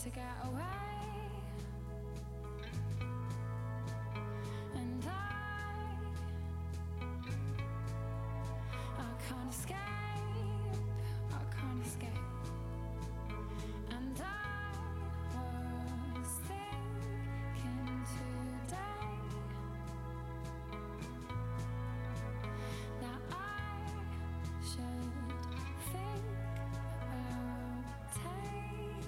to get away, and I can't escape, I can't escape. And I was thinking today that I should think about taking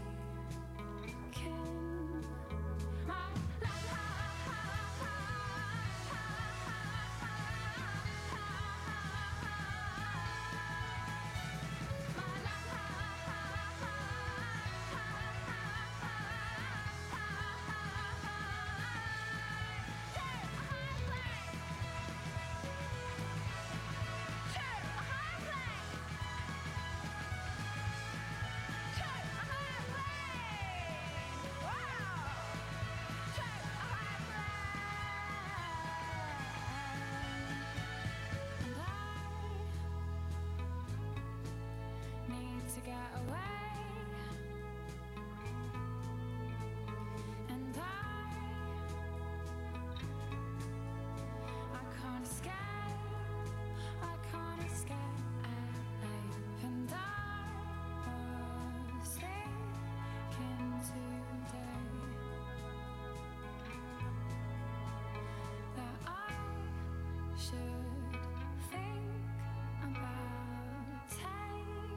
my need to get away, and I can't escape, I can't escape, and I was thinking today that I should think about taking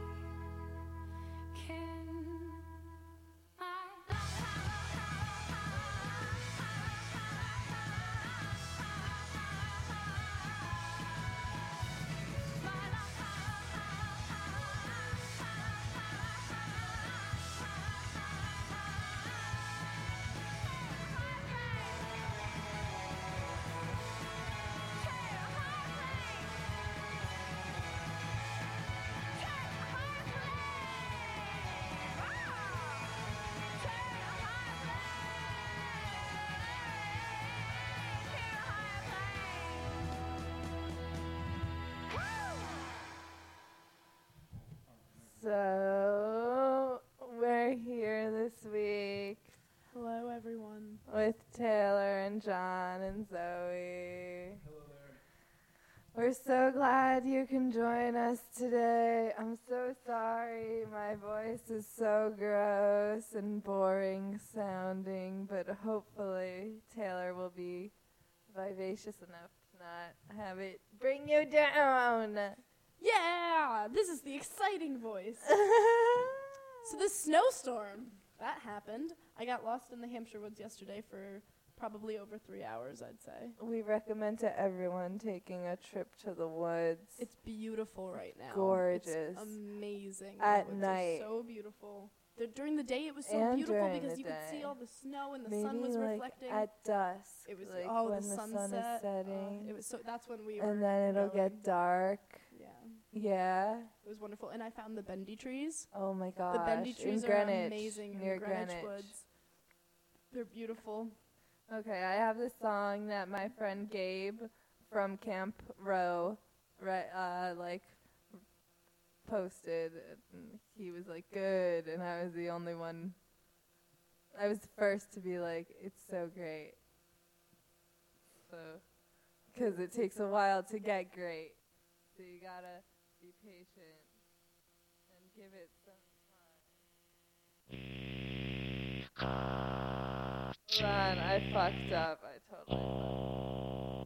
So, we're here this week Hello, everyone. with Taylor and John and Zoe. Hello there. We're so glad you can join us today. I'm so sorry my voice is so gross and boring sounding, but hopefully Taylor will be vivacious enough to not have it bring you down. Yeah, this is the exciting voice. So this snowstorm, that happened. I got lost in the Hampshire woods yesterday for probably over 3 hours, I'd say. We recommend to everyone taking a trip to the woods. It's beautiful right now. Gorgeous. It's amazing. At The woods night. are so beautiful. During the day, it was so And beautiful during because the you could see day. all the snow and the Maybe sun was like reflecting. at dusk. It was like the when the sunset. sun is setting. It was so. That's when we were. And then it'll going. get dark. Yeah, Yeah. it was wonderful. And I found the bendy trees. Oh my gosh. The bendy trees in are Greenwich, amazing near in the Greenwich Greenwich. woods. They're beautiful. Okay, I have this song that my friend Gabe from Camp Row, posted. And he was like, good, and I was the only one. I was the first to be like, it's so great. So, because it takes a while to get great. So you gotta be patient and give it some time. Ron, I fucked up. I totally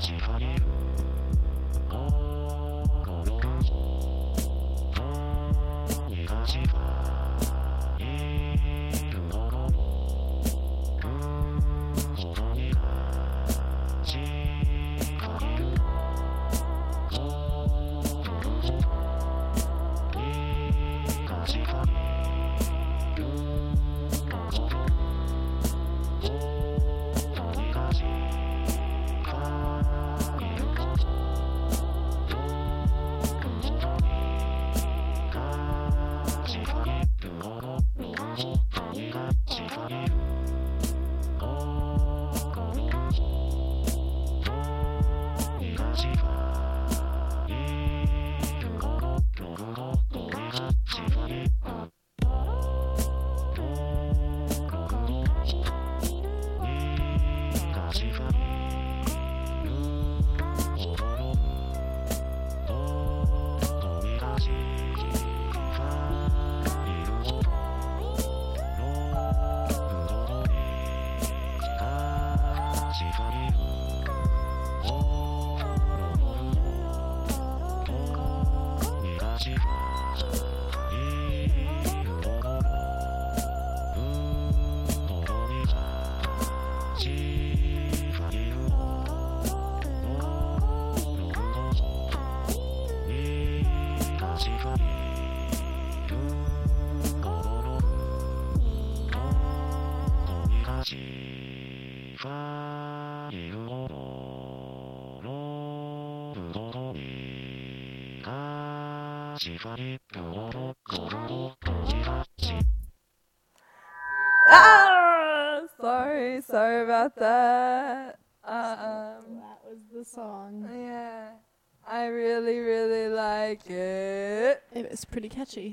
Ah, sorry about that. That was the song. Yeah, I really like it. It was pretty catchy.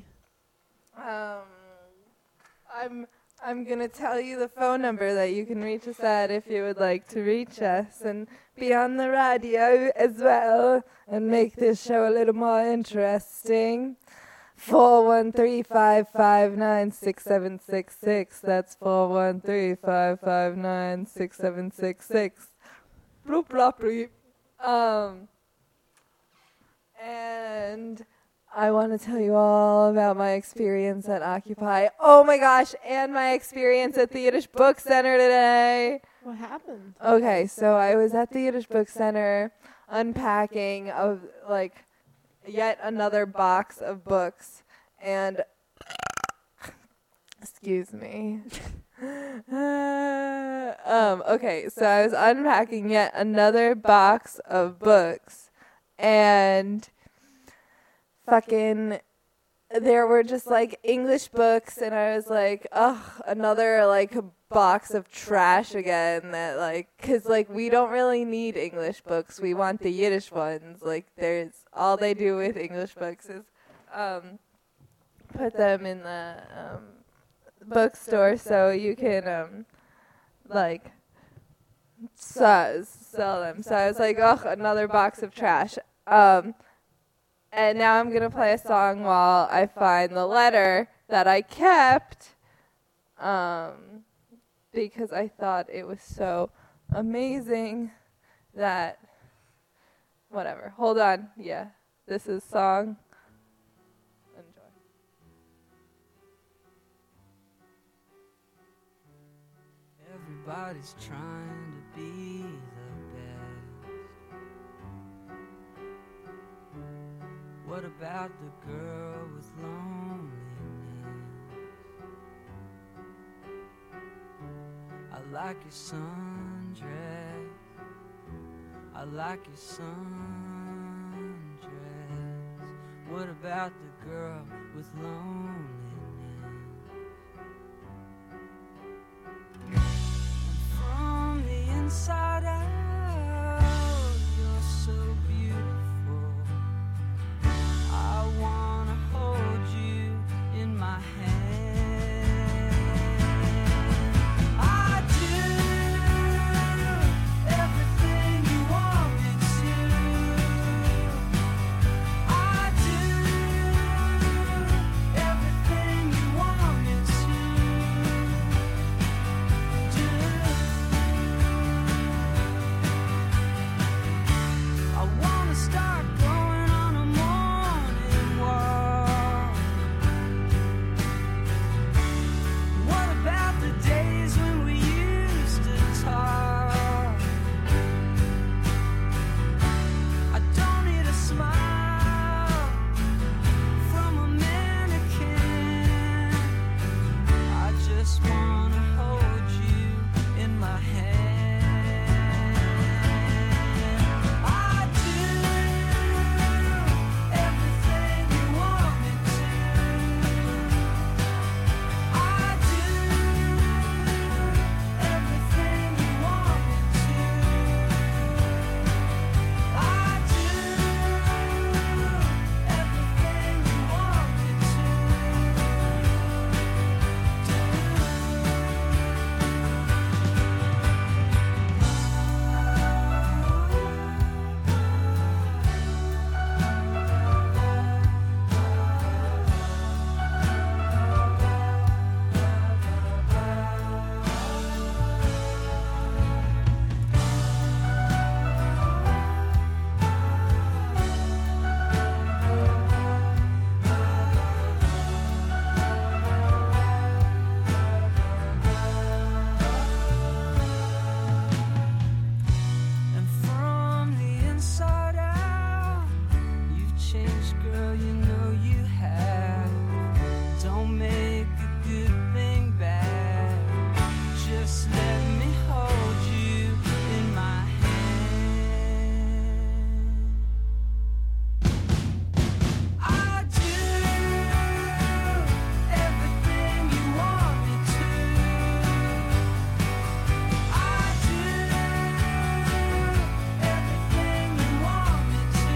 I'm gonna tell you the phone number that you can reach us at if you would like to reach us and be on the radio as well and make this show a little more interesting. 413-559-6766. That's 413-559-6766. Bloop blop bleep. And I want to tell you all about my experience at Occupy. Oh my gosh, and my experience at the Yiddish Book Center today. What happened? Okay, so I was at the Yiddish Book Center unpacking of like yet another box of books, and excuse me. Okay, so I was unpacking yet another box of books, and fucking there were just like English books, and I was like, ugh, another like box of trash again. That like, cause like we don't really need English books. We want the Yiddish ones. Like there's all they do with English books is put them in the bookstore so you can like sell them. So I was like, ugh, another box of trash. And now I'm going to play a song while I find the letter that I kept, because I thought it was so amazing that, whatever. Hold on. Yeah, this is song. Enjoy. Everybody's trying to be the best. What about the girl with loneliness? I like your sundress. I like your sundress. What about the girl with loneliness? And from the inside out, you're so beautiful. I wanna hold you in my hand. I do everything you want me to. I do everything you want me to do. Well, you know you have. Don't make a good thing bad. Just let me hold you in my hand. I do everything you want me to. I do everything you want me to.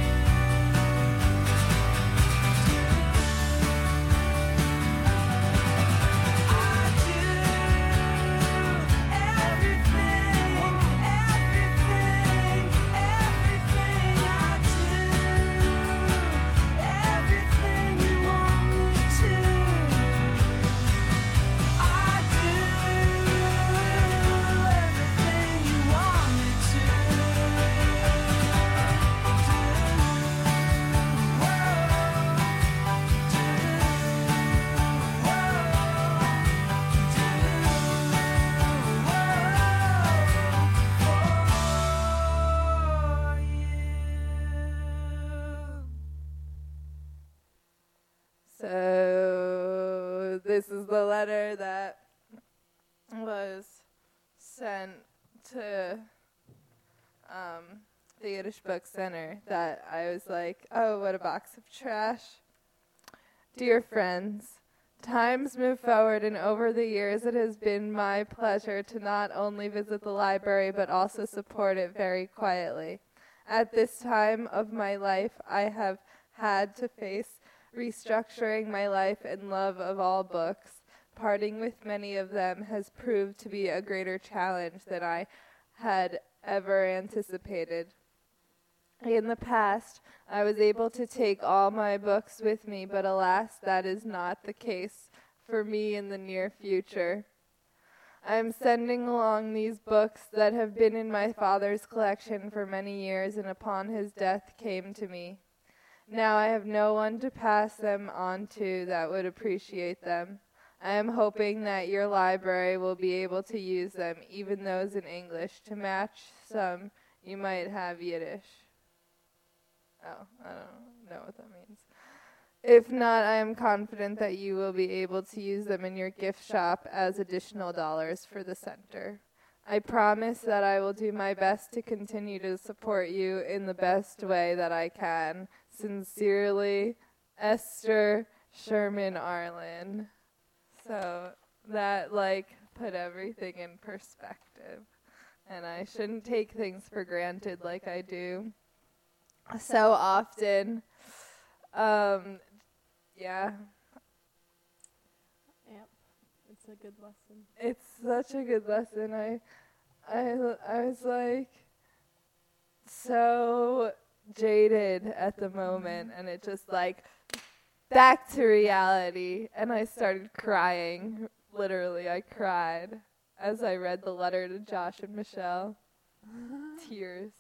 So this is the letter that was sent to the Yiddish Book Center that I was like, oh, what a box of trash. Dear friends, times move forward, and over the years it has been my pleasure to not only visit the library but also support it very quietly. At this time of my life, I have had to face restructuring my life and love of all books. Parting with many of them has proved to be a greater challenge than I had ever anticipated. In the past, I was able to take all my books with me, but alas, that is not the case for me in the near future. I am sending along these books that have been in my father's collection for many years, and upon his death came to me. Now I have no one to pass them on to that would appreciate them. I am hoping that your library will be able to use them, even those in English, to match some you might have Yiddish. Oh, I don't know what that means. If not, I am confident that you will be able to use them in your gift shop as additional dollars for the center. I promise that I will do my best to continue to support you in the best way that I can. Sincerely, Esther Sherman Arlen. So that, put everything in perspective. And I shouldn't take things for granted like I do so often. Yeah. Yep. It's a good lesson. It's such a good lesson. I was so jaded at the moment, and it just back to reality, and I started crying. Literally, I cried as I read the letter to Josh and Michelle. Tears.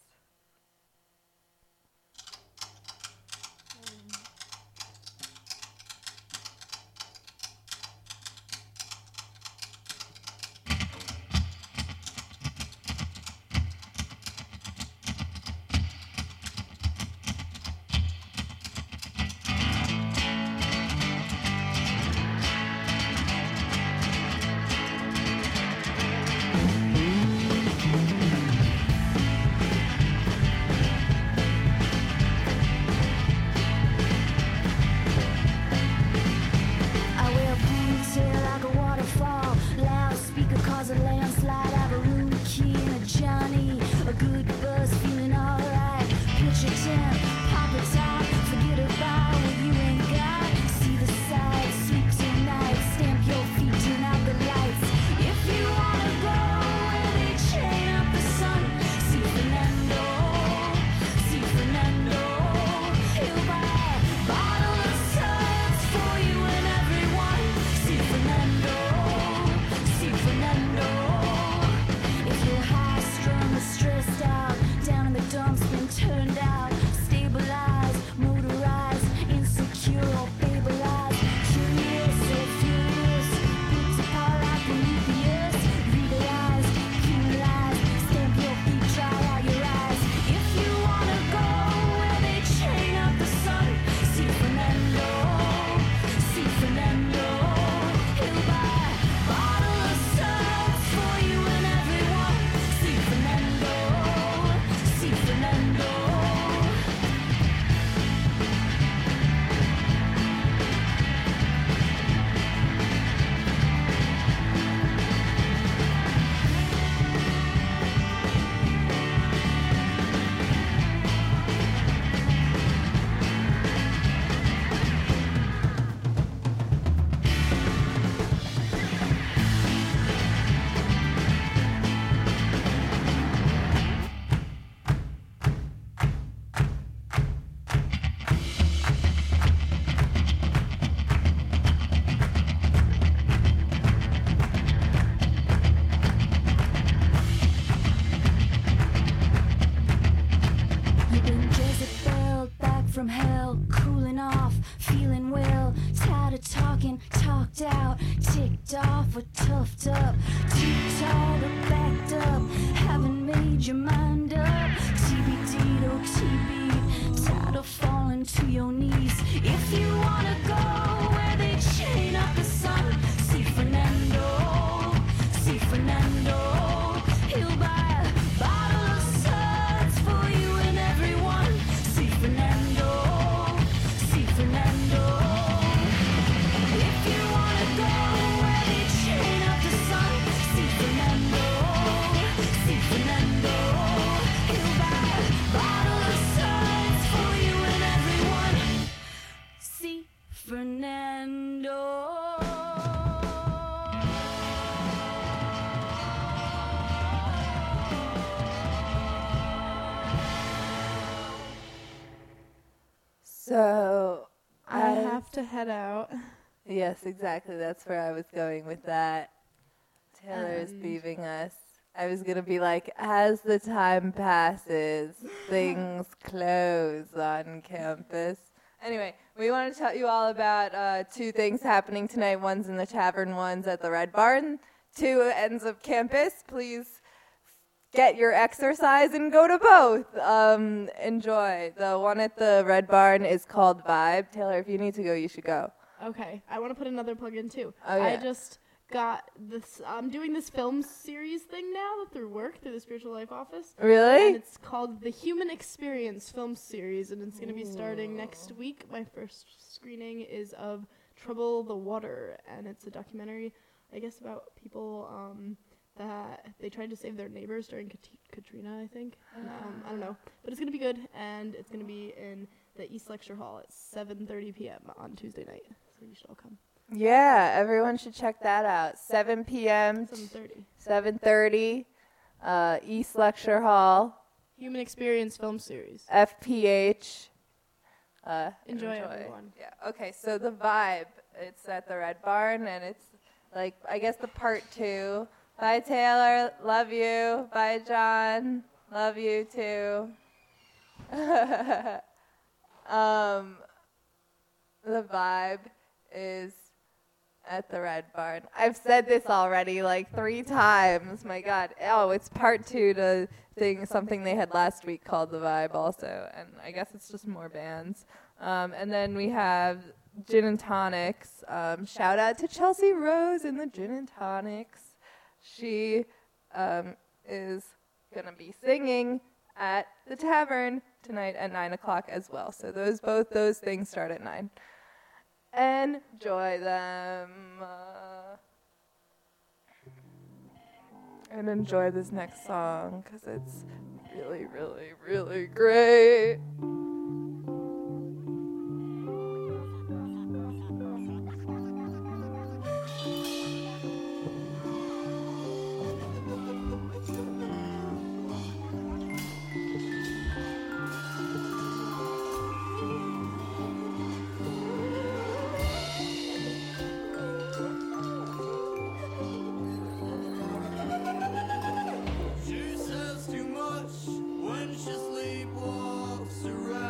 checked out, ticked off, or toughed up, too tall or backed up, haven't made your mind up, TBD or TB, tired of falling to your knees. If you wanna go where they chain up the sun, see Fernando, he'll buy a bottle of suds for you and everyone. See Fernando. If you wanna go where they chain up the sun, see Fernando, he'll buy a bottle of suds for you and everyone. See Fernando. So I have to head out. Yes, exactly. That's where I was going with that. Taylor is And- leaving us. I was going to be like, as the time passes, things close on campus. Anyway, we want to tell you all about two things happening tonight. One's in the tavern, one's at the Red Barn. Two ends of campus. Please get your exercise and go to both. Enjoy. The one at the Red Barn is called Vibe. Taylor, if you need to go, you should go. Okay, I want to put another plug in too. Oh, yeah. I just got this. I'm doing this film series thing now through work, through the Spiritual Life Office. And Really? it's called the Human Experience Film Series, and it's going to be starting next week. My first screening is of Trouble the Water, and it's a documentary, I guess, about people that they tried to save their neighbors during Katrina, I think. I don't know. But it's going to be good, and it's going to be in the East Lecture Hall at 7:30 p.m. on Tuesday night. So you should all come. Yeah, everyone should check that out. 7 p.m. 7:30. 7:30, East Lecture Hall, Human Experience Film Series. FPH. Enjoy, everyone. Yeah. Okay. So the Vibe. It's at the Red Barn, and it's like I guess the part 2. Bye, Taylor. Love you. Bye, John. Love you too. The Vibe is at the Red Barn. I've said this already like 3 times. My God. Oh, it's part 2 to something they had last week called The Vibe also. And I guess it's just more bands. And then we have Gin and Tonics. Shout out to Chelsea Rose and the Gin and Tonics. She is going to be singing at the tavern tonight at 9 o'clock as well. So both those things start at 9. Enjoy them. And enjoy this next song because it's really, really, really great. She says too much when she sleepwalks around.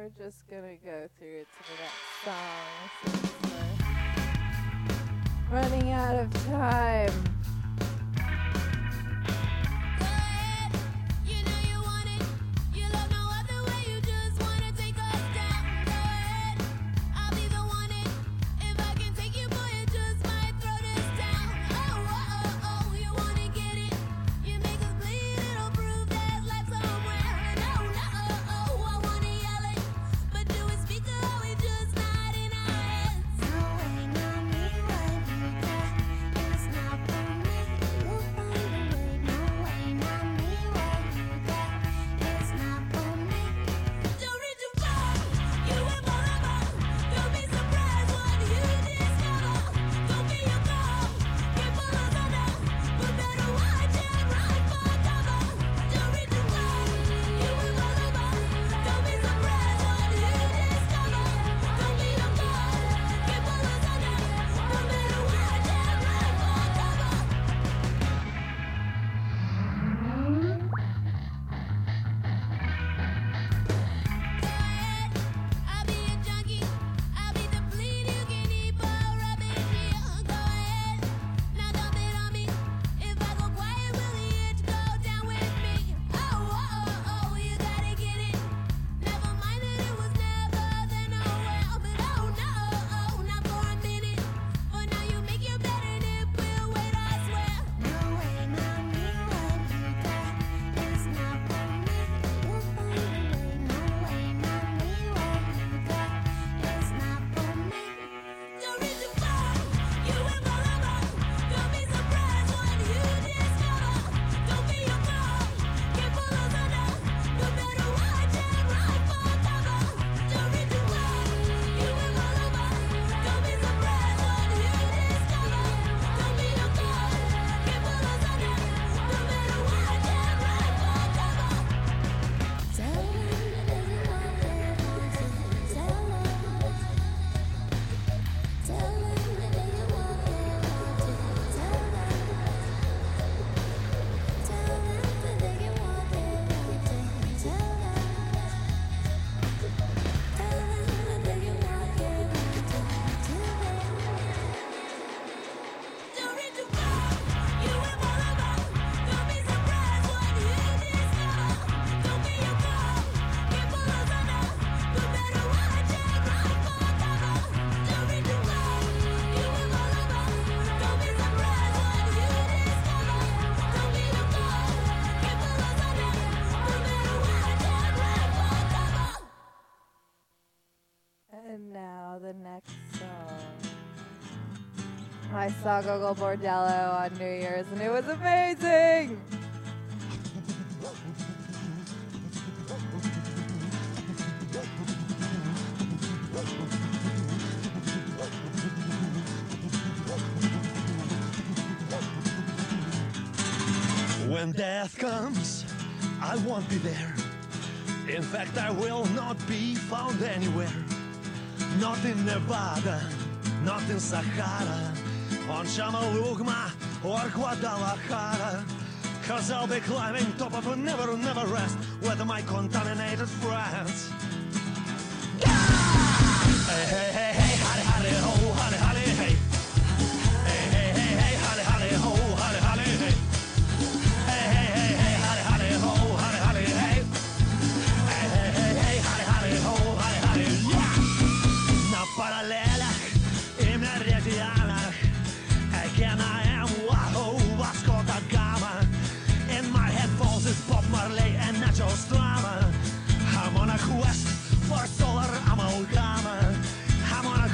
we're just gonna go through to the next song since we're running out of time. And now the next song. I saw Gogol Bordello on New Year's and it was amazing! When death comes, I won't be there. In fact, I will not be found anywhere. Not in Nevada, not in Sahara, on Chamalugma or Guadalajara. 'Cause I'll be climbing top of a never, never rest with my contaminated friends. Hey, hey, hey, hey, howdy, howdy, ho, howdy, howdy, hey. Hey, hey, hey, hey, howdy, howdy, ho, howdy, howdy, hey. Hey, hey, hey, hey, howdy, howdy, ho, howdy, howdy, hey. Hey, hey, hey, hey, howdy, howdy, ho, howdy, howdy, yeah. На параллелях и меридианах again I am Wahoo, Vasco da Gama. In my headphones is Bob Marley and Nacho Strama. I'm on a quest for solar amalgama. I'm on a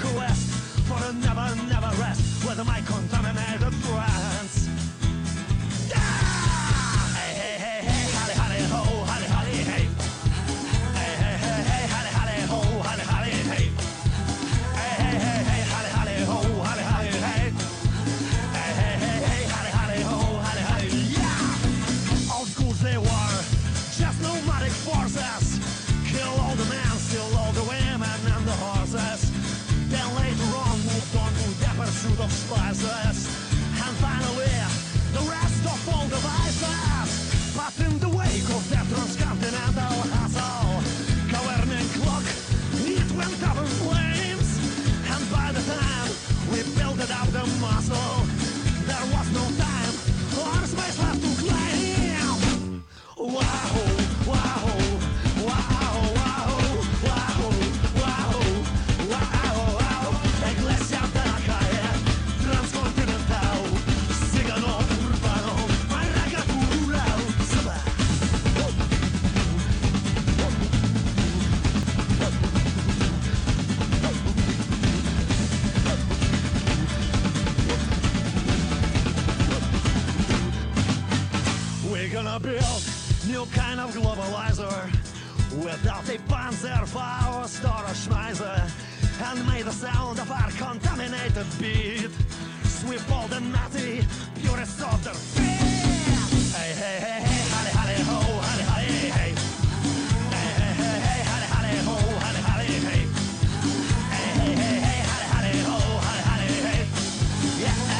new kind of globalizer without a panzer for storage schmeiser and made the sound of our contaminated beat sweep all the nutty purists of their feet. Hey, hey, hey, hey, holly, holly, ho, holly, holly, hey. Hey, hey, hey, hey, holly, holly, ho, holly, holly, hey. Hey, hey, hey, hey, holly, holly, ho, holly, holly, hey. Yeah.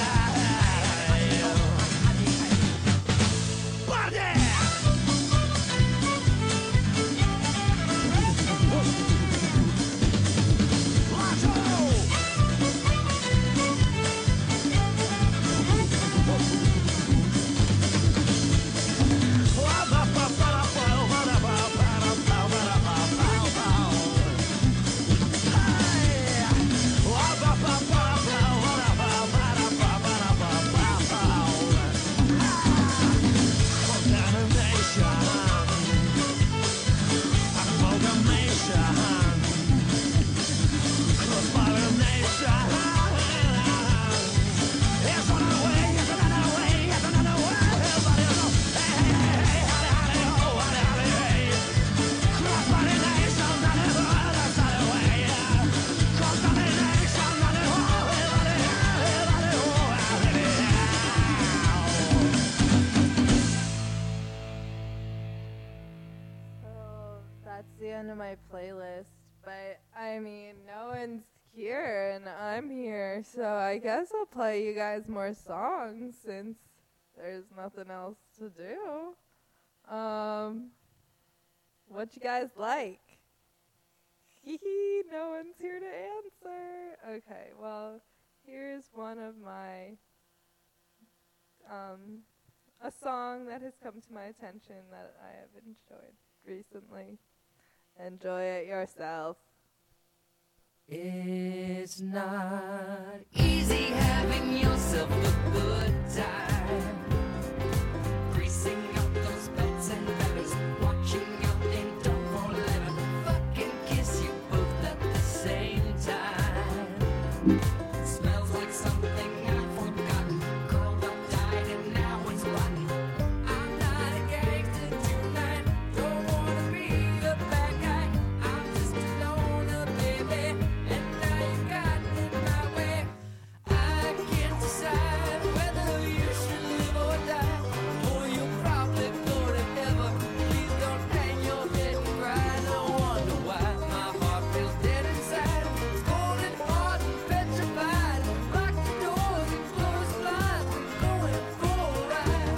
That's the end of my playlist, but I mean, no one's here and I'm here, so I guess I'll play you guys more songs since there's nothing else to do. What you guys like? Hee, no one's here to answer. Okay, well, here's one of my, a song that has come to my attention that I have enjoyed recently. Enjoy it yourself. It's not easy having yourself a good time. Greasing up those beds and batters, watching out and don't fall ever fucking kiss you both at the same time. Smells like something I've forgotten, curled up tight and now it's rotten. I'm not a gangster tonight, don't wanna be the bad guy. I'm just a loner, baby, and now you got in my way. I can't decide whether you should live or die, or you'll probably go to heaven. Please don't hang your head and cry. No wonder why my heart feels dead inside. It's cold and hard and petrified. Lock the doors and close the blinds. I'm going for a ride.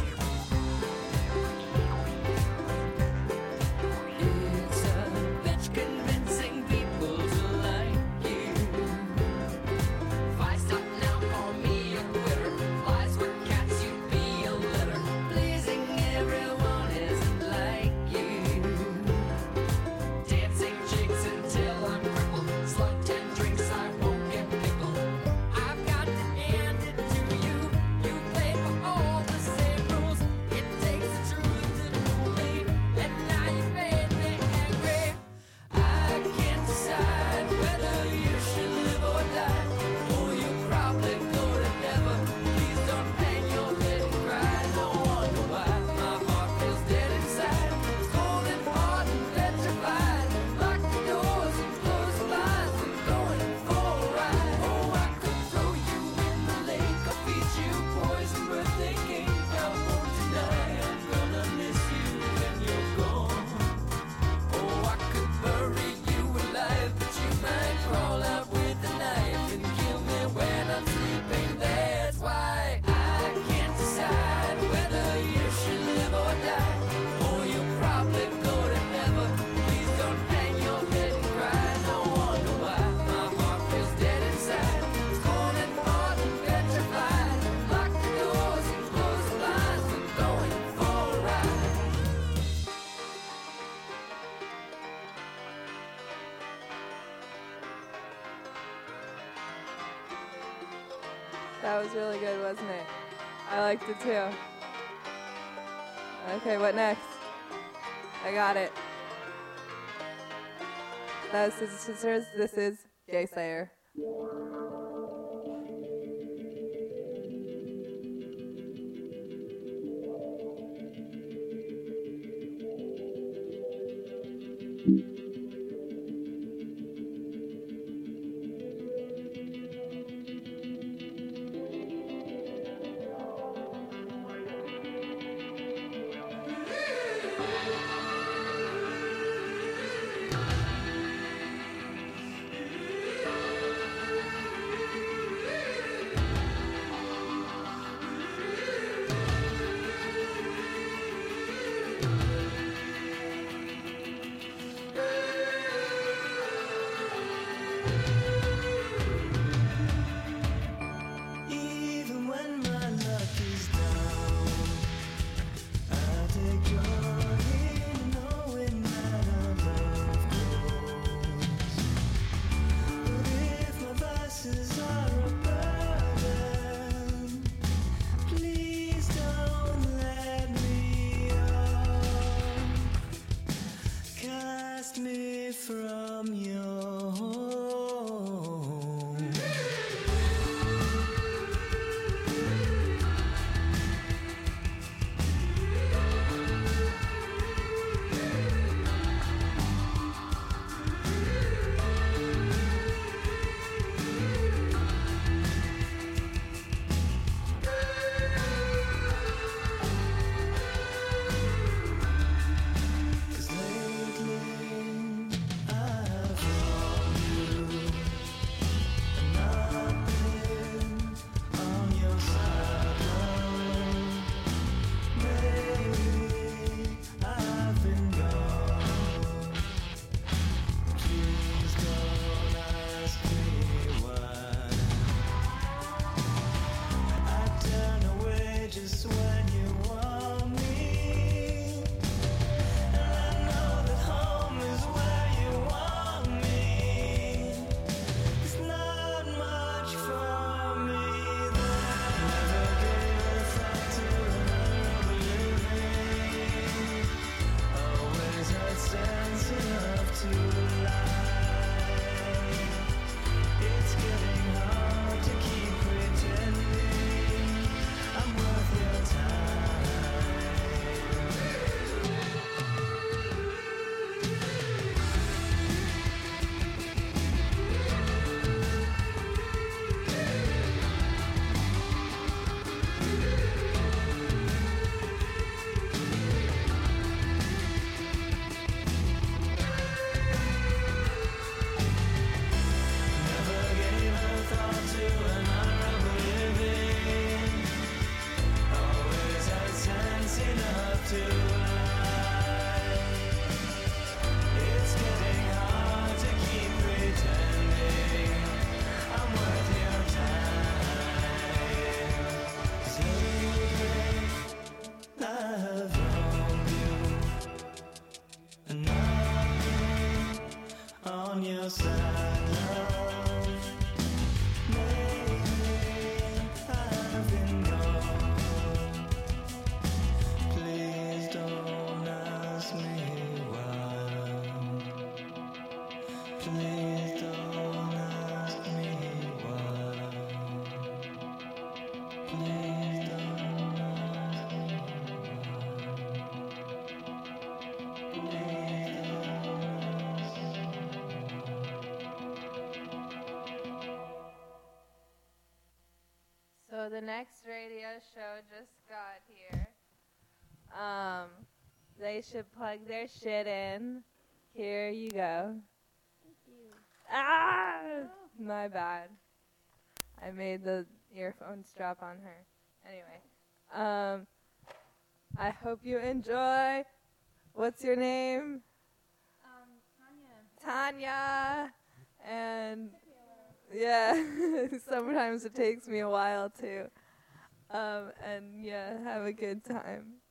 It's a bitch convincing people to like you. If I stop now, call me a quitter. Flies were cats, you'd be a litter. Pleasing everyone isn't like you. Dancing jigs until I'm crippled. Slut 10 drinks, I won't get pickled. I've got to hand it to you. You play for all the same rules. It takes the truth to fool me, and now you made me angry. I can't decide whether you should live or die, or you'll probably go to heaven. Please don't hang your head and cry. No wonder why my heart feels dead inside. It's cold and hard and petrified. Lock the doors and close the blinds. I'm going for a ride. Oh, I could throw you in the lake or feed you poison birthday cake. I won't deny I'm gonna miss you when you're gone. Oh, I could bury you alive, but you might crawl out with a knife and kill me when I'm sleeping. That's why I can't decide whether you should live or die, or you'll probably go to heaven. Please don't hang your head and cry. No wonder why my heart feels dead inside. It's cold and hard and petrified. Lock the doors and close the blinds. I'm going for a ride. That was really good, wasn't it? I liked it too. Okay, what next? I got it. That was Sister Sisters. This is Jay Sayer. Even when my luck is down, I take joy in knowing that our love grows. But if my vices are a burden, please don't let me off. Cast me from your home. Cause lately I've wronged you, and I've been on your side, love. Maybe I've been gone. Please don't ask me why. I turn away just when you want me. And I know that home is where you want me. It's not much for me that never gave a thought to another living. Always had sense enough to lie. It's getting hard to keep pretending I'm worth your time. Never gave a thought to another living. Always had sense enough to lie. It's getting hard to keep pretending I'm worth your time. 'Cause lately I've wronged you, and I've been on your side, love. Maybe I've been gone. Please don't ask me why. Please don't ask me why. Please don't ask me why. Please don't ask me. So the next radio show just got here. They should plug their shit in. Here you go. Thank you. Ah! My bad. I made the earphones drop on her. Anyway, I hope you enjoy. What's your name? Tanya. And yeah, sometimes it takes me a while too. And yeah, have a good time.